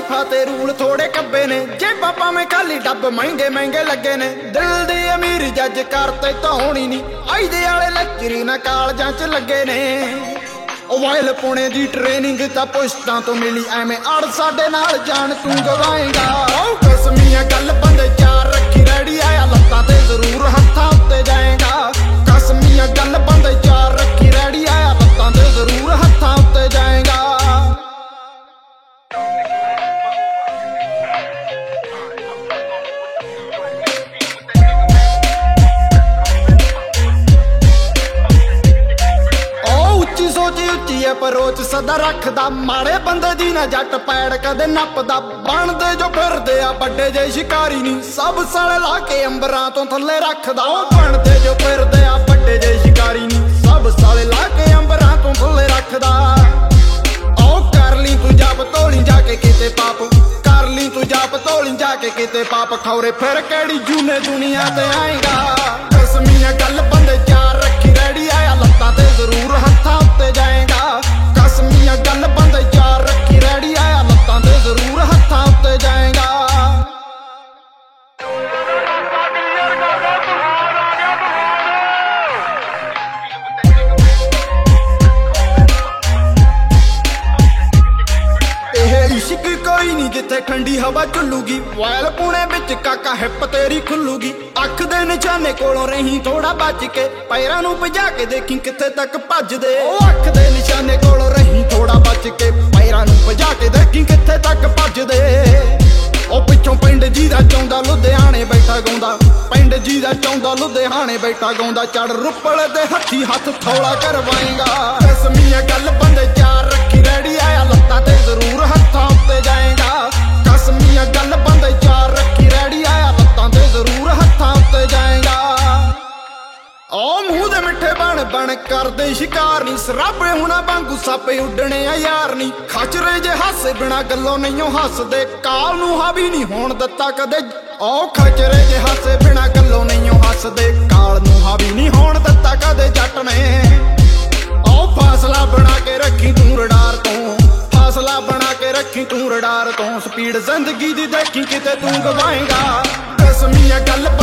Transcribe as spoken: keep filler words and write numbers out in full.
ਤਾਰੀਫਾਂ ਤੇ ਰੂਲ ਥੋੜੇ ਕੱਬੇ ਨੇ, ਜੇ ਪਾਪਾ ਮੈਂ ਖਾਲੀ ਡੱਬ ਮਹਿੰਗੇ ਮਹਿੰਗੇ ਲੱਗੇ ਨੇ। ਦਿਲ ਦੀ ਅਮੀਰ ਜੱਜ ਕਰਤੇ ਤਾਂ ਹੋਣੀ ਨੀ, ਆਈਦੇ ਵਾਲੇ ਲੈਕਚਰੀ ਨਾ ਕਾਲਜਾਂ ਚ ਲੱਗੇ ਨੇ। ਵਾਇਲ ਪੁਣੇ ਦੀ ਟ੍ਰੇਨਿੰਗ ਤਾਂ ਪੁਸ਼ਤਾਂ ਤੋਂ ਮਿਲੀ, ਐਵੇਂ ਅੜ ਸਾਡੇ ਨਾਲ ਜਾਣ ਤੂੰ ਗਵਾਏਗਾ। ਕਸਮੀਆਂ ਗੱਲ ਬੰਦੇ ਚਾਰ ਰੱਖੀ ਰੈਡੀ ਆਇਆ, ਲੱਤਾਂ ਤੇ ਜ਼ਰੂਰ ਹੱਥਾਂ ਉੱਤੇ ਜਾਏਗਾ। ਕਸਮੀਆਂ ਗੱਲ ਬੰਦੇ ਚਾਰ ਰੱਖੀ ਰੈਡੀ ਆਇਆ, ਲੱਤਾਂ ਤੇ ਜ਼ਰੂਰ ਹੱਥਾਂ ਉੱਤੇ ਜਾਏਗਾ। ਪਰੋਚ ਸਦਾ ਰੱਖਦਾ, ਮਾੜੇ ਬੰਦੇ ਦੀ ਨਾ ਜੱਟ ਪੈੜ ਕਦੇ ਨੱਪਦਾ। ਬਣਦੇ ਜੋ ਫਿਰਦੇ ਆ ਵੱਡੇ ਜੇ ਸ਼ਿਕਾਰੀ ਨੀ, ਸਭ ਸਾਲੇ ਲਾ ਕੇ ਅੰਬਰਾਂ ਤੋਂ ਥੱਲੇ ਰੱਖਦਾ। ਬਣਦੇ ਜੋ ਫਿਰਦੇ ਆ ਵੱਡੇ ਜੇ ਸ਼ਿਕਾਰੀ ਨੀ, ਸਭ ਸਾਲੇ ਲਾ ਕੇ ਅੰਬਰਾਂ ਤੋਂ ਥੱਲੇ ਰੱਖਦਾ। ਓ ਕਰ ਲਈ ਤੂੰ ਜਪ ਧੋਲੀ ਜਾ ਕੇ ਕਿਤੇ ਪਾਪ, ਕਰ ਲਈ ਤੂੰ ਜਪ ਧੋਲੀ ਜਾ ਕੇ ਕਿਤੇ ਪਾਪ। ਖੌਰੇ ਫਿਰ ਕਿਹੜੀ ਜੂਨੇ ਦੁਨੀਆ ਤੇ ਆਏਗਾ। ਕਸਮੀਆਂ ਗੱਲ ਬੰਦੇ ਚਾਰ ਰੱਖੀ ਰੈਡੀ ਆਇਆ, ਲੱਤਾਂ ਤੇ ਜ਼ਰੂਰ ਹੱਥਾਂ ਉੱਤੇ ਜਾਏਗਾ। ਕਸਮੀਆਂ ਗੱਲ ਬੰਦੇ ਚਾਰ ਰੱਖੀ ਰੈਡੀ ਆਇਆ, ਲੱਤਾਂ ਤੇ ਜ਼ਰੂਰ ਹੱਥਾਂ ਉੱਤੇ ਜਾਏਗਾ। ਇਹ ਇਸ਼ਕ ਕੋਈ ਨਹੀਂ ਜਿੱਥੇ ਠੰਡੀ ਹਵਾ ਝੁੱਲੂਗੀ, ਵਾਇਲ ਪੁਣੇ ਵਿੱਚ ਕਾਕਾ ਹਿੱਪ ਤੇਰੀ ਖੁੱਲੂਗੀ। ਅੱਖ ਦੇ ਨਿਸ਼ਾਨੇ ਕੋਲੋਂ ਰਹੀਂ ਥੋੜਾ ਬਚ ਕੇ, ਪੈਰਾਂ ਨੂੰ ਭਜਾ ਕੇ ਦੇਖੀ ਕਿੱਥੇ ਤੱਕ ਭੱਜਦੇ। ਉਹ ਅੱਖ ਦੇ ਨਿਸ਼ਾਨੇ ਕੋਲੋਂ ਰਹੀਂ ਥੋੜਾ ਬਚ ਕੇ, ਪੈਰਾਂ ਨੂੰ ਭਜਾ ਕੇ ਦੇਖੀ ਕਿੱਥੇ ਤੱਕ ਭੱਜਦੇ। ਉਹ ਪਿੱਛੋਂ ਪਿੰਡ ਜੀ ਦਾ ਚਾਹੁੰਦਾ ਲੁਧਿਆਣੇ ਬੈਠਾ ਗਾਉਂਦਾ, ਪਿੰਡ ਜੀ ਦਾ ਚਾਹੁੰਦਾ ਲੁਧਿਆਣੇ ਬੈਠਾ ਗਾਉਂਦਾ। ਚੜ ਰੁੱਪਲ ਦੇ ਹੱਥੀ ਹੱਥ ਥੋੜਾ ਕਰਵਾਏਗਾ। ਕਸਮੀਆਂ ਗੱਲ ਬੰਦੇ ਚਾਰ ਰੱਖੀ ਰੈਡੀ ਆਇਆ, ਲੱਤਾਂ ਤੇ ਜ਼ਰੂਰ ਹੱਥਾਂ ਉੱਤੇ ਜਾਏਗਾ। ਕਸਮੀਆਂ ਗੱਲ ਬੰਦੇ ਚਾਰ ਰੱਖੀ ਰੈਡੀ ਆਇਆ, ਲੱਤਾਂ ਤੇ ਜ਼ਰੂਰ ਹੱਥਾਂ ਉੱਤੇ ਜਾਏਗਾ। ਓ ਮੂੰਹ ਦੇ ਮਿੱਠੇ ਬਣ ਬਣ ਕਰਦੇ ਸ਼ਿਕਾਰ ਨੀ, ਸਰਾਬੇ ਹੁਣਾ ਵਾਂਗੂ ਸਾਪੇ ਉੱਡਣੇ ਆ ਯਾਰ ਨੀ। ਖਚਰੇ ਜੇ ਹਾਸੇ ਬਿਨਾ ਗੱਲੋਂ ਨਹੀਂਓ ਹੱਸਦੇ, ਕਾਲ ਨੂੰ ਹਾਵੀ ਨਹੀਂ ਹੋਣ ਦਿੱਤਾ ਕਦੇ। ਓ ਖਚਰੇ ਜੇ ਹਾਸੇ ਬਿਨਾ ਗੱਲੋਂ ਨਹੀਂਓ ਹੱਸਦੇ, ਕਾਲ ਨੂੰ ਹਾਵੀ ਨਹੀਂ ਹੋਣ ਦਿੱਤਾ ਕਦੇ ਜੱਟ ਨੇ। ਓ ਫਾਸਲਾ ਬਣਾ ਕੇ ਰੱਖੀ ਤੂੰ ਰਡਾਰ ਤੋਂ, ਫਾਸਲਾ ਬਣਾ ਕੇ ਰੱਖੀ ਤੂੰ ਰਡਾਰ ਤੋਂ। ਸਪੀਡ ਜ਼ਿੰਦਗੀ ਦੀ ਦੇਖੀ ਕਿਤੇ ਤੂੰ ਗਵਾਏਗਾ। ਕਸਮੀਆਂ ਗੱਲ